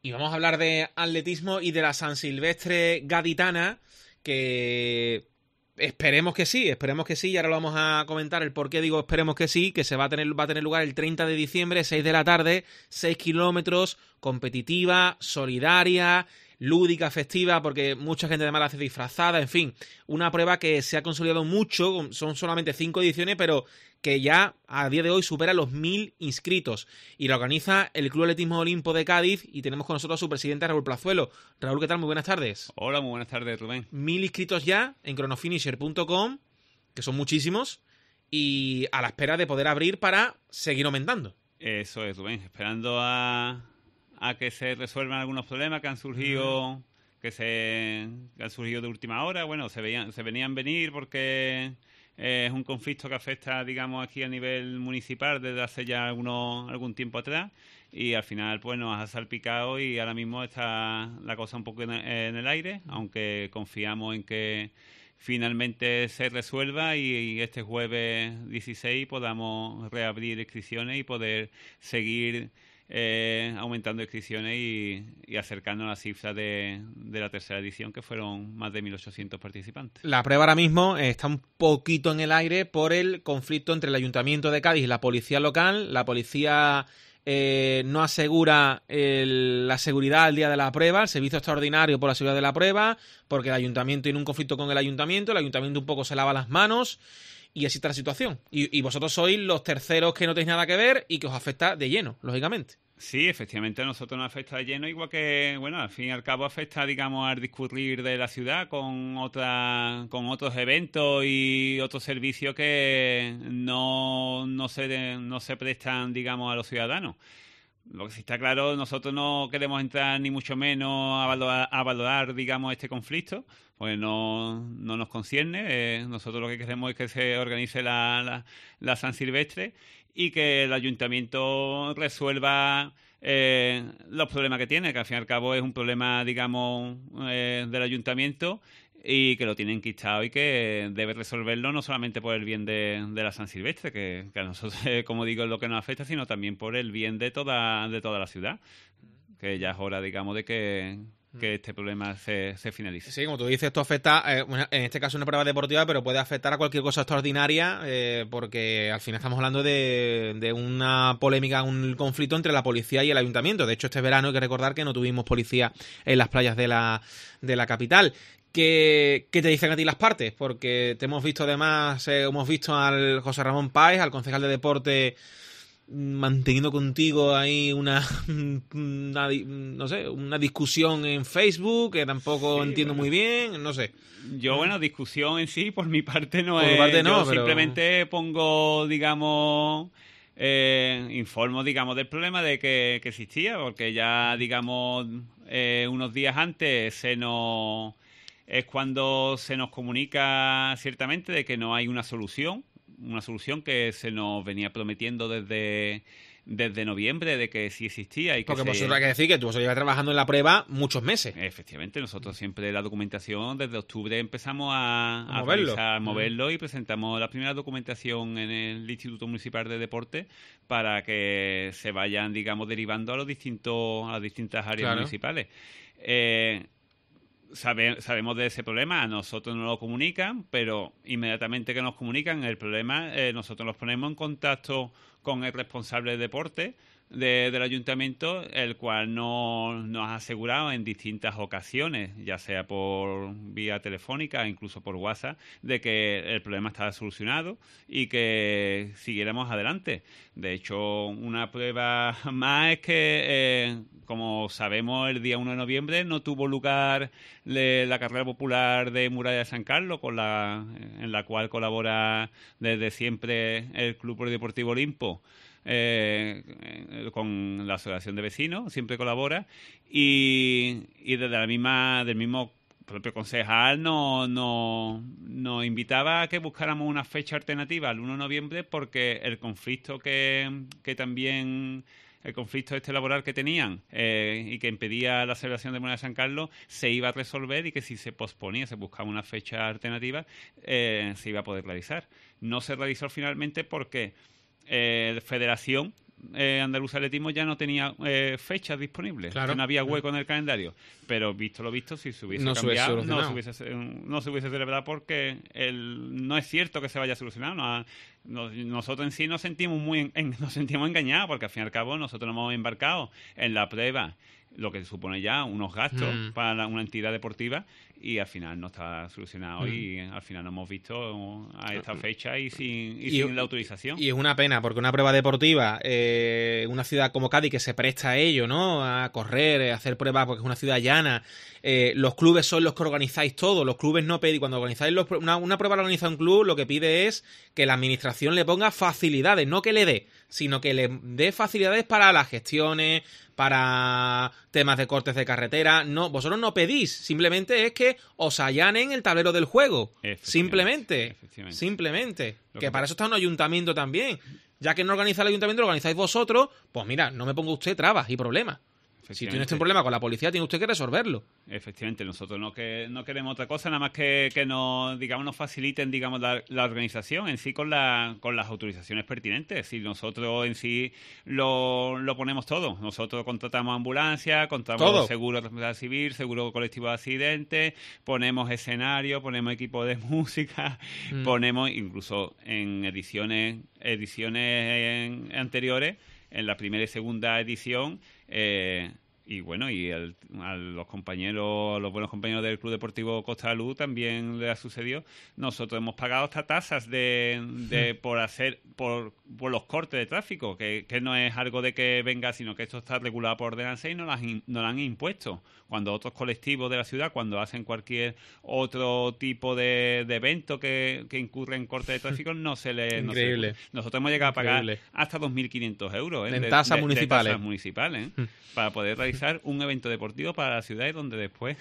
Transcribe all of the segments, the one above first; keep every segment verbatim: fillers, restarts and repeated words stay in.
Y vamos a hablar de atletismo y de la San Silvestre gaditana, que esperemos que sí, esperemos que sí, y ahora lo vamos a comentar el por qué digo esperemos que sí, que se va a tener, va a tener lugar el treinta de diciembre, seis de la tarde, seis kilómetros, competitiva, solidaria, lúdica, festiva, porque mucha gente además la hace disfrazada, en fin, una prueba que se ha consolidado mucho, son solamente cinco ediciones, pero que ya a día de hoy supera los mil inscritos, y la organiza el Club Atletismo Olimpo de Cádiz, y tenemos con nosotros a su presidente Raúl Plazuelo. Raúl, ¿qué tal? Muy buenas tardes. Hola, muy buenas tardes, Rubén. Mil inscritos ya en cronofinisher punto com, que son muchísimos, y a la espera de poder abrir para seguir aumentando. Eso es, Rubén, esperando a, a que se resuelvan algunos problemas que han surgido, mm. que se que han surgido de última hora. Bueno, se veían, se venían venir porque eh, es un conflicto que afecta, digamos, aquí a nivel municipal desde hace ya algunos, algún tiempo atrás, y al final pues nos ha salpicado y ahora mismo está la cosa un poco en, en el aire, aunque confiamos en que finalmente se resuelva y, y este jueves dieciséis podamos reabrir inscripciones y poder seguir eh, aumentando inscripciones y, y acercando a la cifra de, de la tercera edición, que fueron más de mil ochocientos participantes. La prueba ahora mismo está un poquito en el aire por el conflicto entre el Ayuntamiento de Cádiz y la policía local. La policía eh, no asegura el, la seguridad al día de la prueba, el servicio extraordinario por la seguridad de la prueba, porque el Ayuntamiento tiene un conflicto con el Ayuntamiento, el Ayuntamiento un poco se lava las manos, y así está la situación. Y, y vosotros sois los terceros que no tenéis nada que ver y que os afecta de lleno, lógicamente. Sí, efectivamente a nosotros nos afecta de lleno, igual que, bueno, al fin y al cabo afecta, digamos, al discurrir de la ciudad con otra, con otros eventos y otros servicios que no, no se, no se prestan, digamos, a los ciudadanos. Lo que sí está claro, nosotros no queremos entrar ni mucho menos a valorar, a valorar digamos, este conflicto, pues no, no nos concierne. Eh, nosotros lo que queremos es que se organice la, la, la San Silvestre y que el ayuntamiento resuelva eh, los problemas que tiene, que al fin y al cabo es un problema, digamos, eh, del ayuntamiento, y que lo tiene enquistado y que debe resolverlo no solamente por el bien de, de la San Silvestre, que, que a nosotros, como digo, es lo que nos afecta, sino también por el bien de toda, de toda la ciudad, que ya es hora, digamos, de que, que este problema se, se finalice. Sí, como tú dices, esto afecta, eh, en este caso una prueba deportiva, pero puede afectar a cualquier cosa extraordinaria, eh, porque al final estamos hablando de, de una polémica, un conflicto entre la policía y el ayuntamiento. De hecho, este verano hay que recordar que no tuvimos policía en las playas de la, de la capital. ¿Qué, ¿Qué te dicen a ti las partes? Porque te hemos visto además, eh, hemos visto al José Ramón Páez, al concejal de deporte, manteniendo contigo ahí una, una no sé, una discusión en Facebook que tampoco sí, entiendo bueno. muy bien, no sé. Yo, bueno, discusión en sí, por mi parte no por es. Tu parte no, yo pero... simplemente pongo, digamos, eh, informo, digamos, del problema de que, que existía, porque ya, digamos, eh, unos días antes se nos... es cuando se nos comunica ciertamente de que no hay una solución, una solución que se nos venía prometiendo desde, desde noviembre, de que sí existía. Y que Porque se... vosotros hay que decir que tú vosotros llevas trabajando en la prueba muchos meses. Efectivamente, nosotros siempre la documentación, desde octubre empezamos a, a, a moverlo, realizar, a moverlo y presentamos la primera documentación en el Instituto Municipal de Deporte para que se vayan, digamos, derivando a los distintos a las distintas áreas claro. municipales. Eh, Sabe, sabemos de ese problema, a nosotros nos lo comunican, pero inmediatamente que nos comunican el problema, eh, nosotros nos ponemos en contacto con el responsable de deporte de, del ayuntamiento, el cual no, nos ha asegurado en distintas ocasiones, ya sea por vía telefónica, incluso por WhatsApp, de que el problema estaba solucionado y que siguiéramos adelante. De hecho, una prueba más es que, eh, como sabemos, el día uno de noviembre no tuvo lugar le, la carrera popular de Muralla de San Carlos, con la, en la cual colabora desde siempre el Club Polideportivo Olimpo. Eh, con la asociación de vecinos, siempre colabora, y, y desde la misma, del mismo propio concejal nos no, no invitaba a que buscáramos una fecha alternativa al uno de noviembre, porque el conflicto que, que también el conflicto este laboral que tenían eh, y que impedía la celebración de Muralla de San Carlos se iba a resolver, y que si se posponía, se buscaba una fecha alternativa, eh, se iba a poder realizar. No se realizó finalmente porque Eh, Federación eh, Andaluza Atletismo ya no tenía eh, fechas disponibles, claro. Que no había hueco en el calendario. Pero visto lo visto, si se hubiese no cambiado, se no se hubiese, no se hubiese celebrado porque el, no es cierto que se vaya a solucionar. No, no, nosotros en sí nos sentimos muy en, en, nos sentimos engañados porque al fin y al cabo nosotros nos hemos embarcado en la prueba, lo que supone ya unos gastos mm. para una entidad deportiva, y al final no está solucionado mm. y al final no hemos visto a esta fecha y sin, y y, sin la autorización. Y es una pena porque una prueba deportiva, eh, una ciudad como Cádiz que se presta a ello, ¿no? A correr, a hacer pruebas porque es una ciudad llana. Eh, los clubes son los que organizáis todo, los clubes no pedís, cuando organizáis los, una, una prueba la organiza un club, lo que pide es que la administración le ponga facilidades, no que le dé, sino que le dé facilidades para las gestiones, para temas de cortes de carretera. No, vosotros no pedís, simplemente es que os allanen el tablero del juego, simplemente, simplemente, que, que para eso está un ayuntamiento también, ya que no organiza el ayuntamiento, lo organizáis vosotros, pues mira, no me ponga usted trabas y problemas. Si tiene usted un problema con la policía, tiene usted que resolverlo. Efectivamente, nosotros no, que, no queremos otra cosa, nada más que, que nos, digamos, nos faciliten, digamos, la, la organización en sí con, la, con las autorizaciones pertinentes. Si nosotros en sí lo, lo ponemos todo. Nosotros contratamos ambulancia, contratamos ¿todo? Seguro de responsabilidad civil, seguro colectivo de accidentes, ponemos escenario, ponemos equipo de música, mm. ponemos incluso en ediciones, ediciones en, anteriores, en la primera y segunda edición, eh, y bueno, y el, a los compañeros, los buenos compañeros del Club Deportivo Costa de Luz también les ha sucedido. Nosotros hemos pagado hasta tasas de, de por hacer por, por los cortes de tráfico, que, que no es algo de que venga, sino que esto está regulado por ordenanza y nos las no lo han impuesto. Cuando otros colectivos de la ciudad, cuando hacen cualquier otro tipo de, de evento que, que incurre en corte de tráfico, no se le... Increíble. No se, nosotros hemos llegado Increíble. a pagar hasta dos mil quinientos euros ¿eh? en tasas de, municipales, de tasas municipales ¿eh? para poder realizar un evento deportivo para la ciudad y donde después,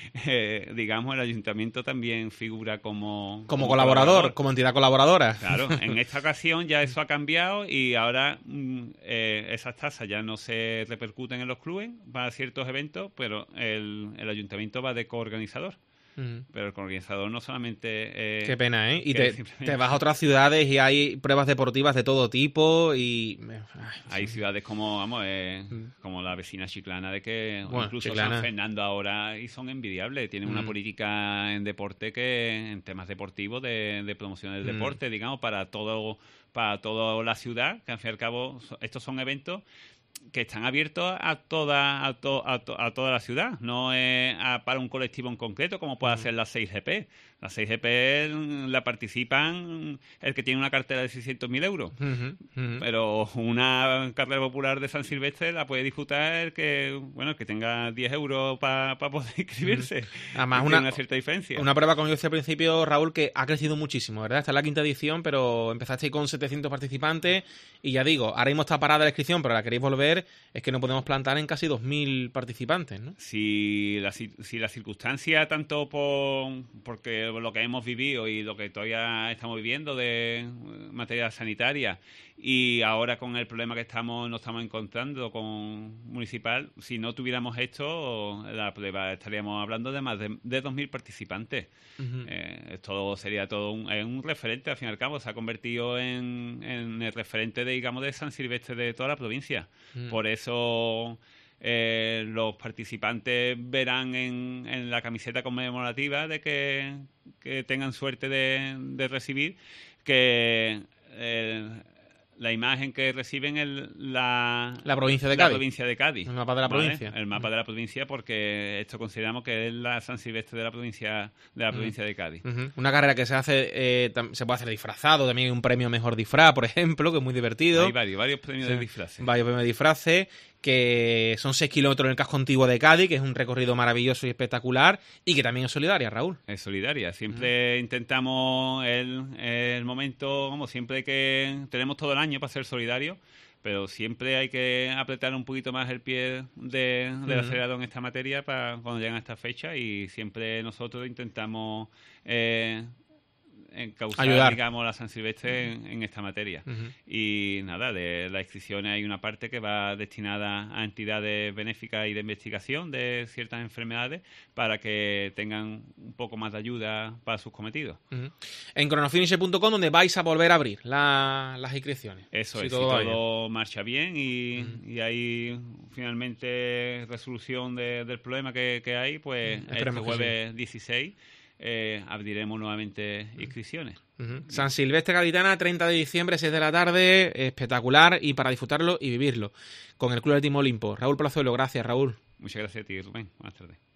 eh, digamos, el ayuntamiento también figura como... Como, como colaborador, colaborador, como entidad colaboradora. Claro, en esta ocasión ya eso ha cambiado y ahora mm, eh, esas tasas ya no se repercuten en los clubes para ciertos eventos, pero el, el ayuntamiento va de coorganizador. Uh-huh. Pero el coorganizador no solamente... Eh, Qué pena, ¿eh? Y te, simplemente... te vas a otras ciudades y hay pruebas deportivas de todo tipo y... Ay, hay sí. ciudades como, vamos, eh, uh-huh. como la vecina Chiclana, de que bueno, incluso Chiclana. San Fernando ahora y son envidiables. Tienen uh-huh. una política en deporte que, en temas deportivos, de, de promoción del uh-huh. deporte, digamos, para todo para toda la ciudad, que al fin y al cabo estos son eventos que están abiertos a toda a, to, a, to, a toda la ciudad, no es a, para un colectivo en concreto como puede uh-huh. ser la seis G P. La seis G P la participan el que tiene una cartera de seiscientos mil euros, uh-huh. Uh-huh. pero una carrera popular de San Silvestre la puede disfrutar el que, bueno, el que tenga diez euros para pa poder inscribirse. Uh-huh. Además, una, una cierta diferencia. Una prueba, como yo decía al principio, Raúl, que ha crecido muchísimo, ¿verdad? Está en la quinta edición, pero empezasteis con setecientos participantes y ya digo, ahora mismo está parada la inscripción, pero la queréis volver, es que no podemos plantar en casi dos mil participantes, ¿no? Si la, si la circunstancia, tanto por porque lo que hemos vivido y lo que todavía estamos viviendo de materia sanitaria y ahora con el problema que estamos nos estamos encontrando con municipal, si no tuviéramos esto, la prueba estaríamos hablando de más de, de dos mil participantes. Uh-huh. Eh, esto sería todo un, un referente, al fin y al cabo, se ha convertido en, en el referente de, digamos, de San Silvestre de toda la provincia. Uh-huh. Por eso... Eh, los participantes verán en, en la camiseta conmemorativa de que, que tengan suerte de, de recibir que eh, la imagen que reciben el, la, la provincia de Cádiz. La provincia de Cádiz. El mapa de la ¿vale? provincia. El mapa uh-huh. de la provincia, porque esto consideramos que es la San Silvestre de la provincia de la provincia uh-huh. de Cádiz. Uh-huh. Una carrera que se hace, eh, se puede hacer disfrazado, también hay un premio mejor disfraz, por ejemplo, que es muy divertido. Hay varios, varios premios sí. de disfraces. Varios premios de disfraces, que son seis kilómetros en el casco antiguo de Cádiz, que es un recorrido maravilloso y espectacular, y que también es solidaria, Raúl. Es solidaria. Siempre uh-huh. intentamos el, el momento, como siempre que tenemos todo el año para ser solidarios, pero siempre hay que apretar un poquito más el pie de, del uh-huh. acelerador en esta materia para cuando llegan a esta fecha, y siempre nosotros intentamos... Eh, encauzar, ayudar, digamos, la San Silvestre en, en esta materia. Uh-huh. Y nada, de las inscripciones hay una parte que va destinada a entidades benéficas y de investigación de ciertas enfermedades para que tengan un poco más de ayuda para sus cometidos. Uh-huh. En cronofinisher punto com, donde vais a volver a abrir la, las inscripciones. Eso si es, todo si todo bien. marcha bien y, uh-huh. y hay finalmente resolución de, del problema que, que hay, pues uh-huh. este jueves sí. dieciséis eh, abriremos nuevamente inscripciones. Uh-huh. San Silvestre Gaditana, treinta de diciembre, seis de la tarde, espectacular y para disfrutarlo y vivirlo con el Club Atletismo Olimpo. Raúl Plazuelo, gracias, Raúl. Muchas gracias a ti, Rubén. Buenas tardes.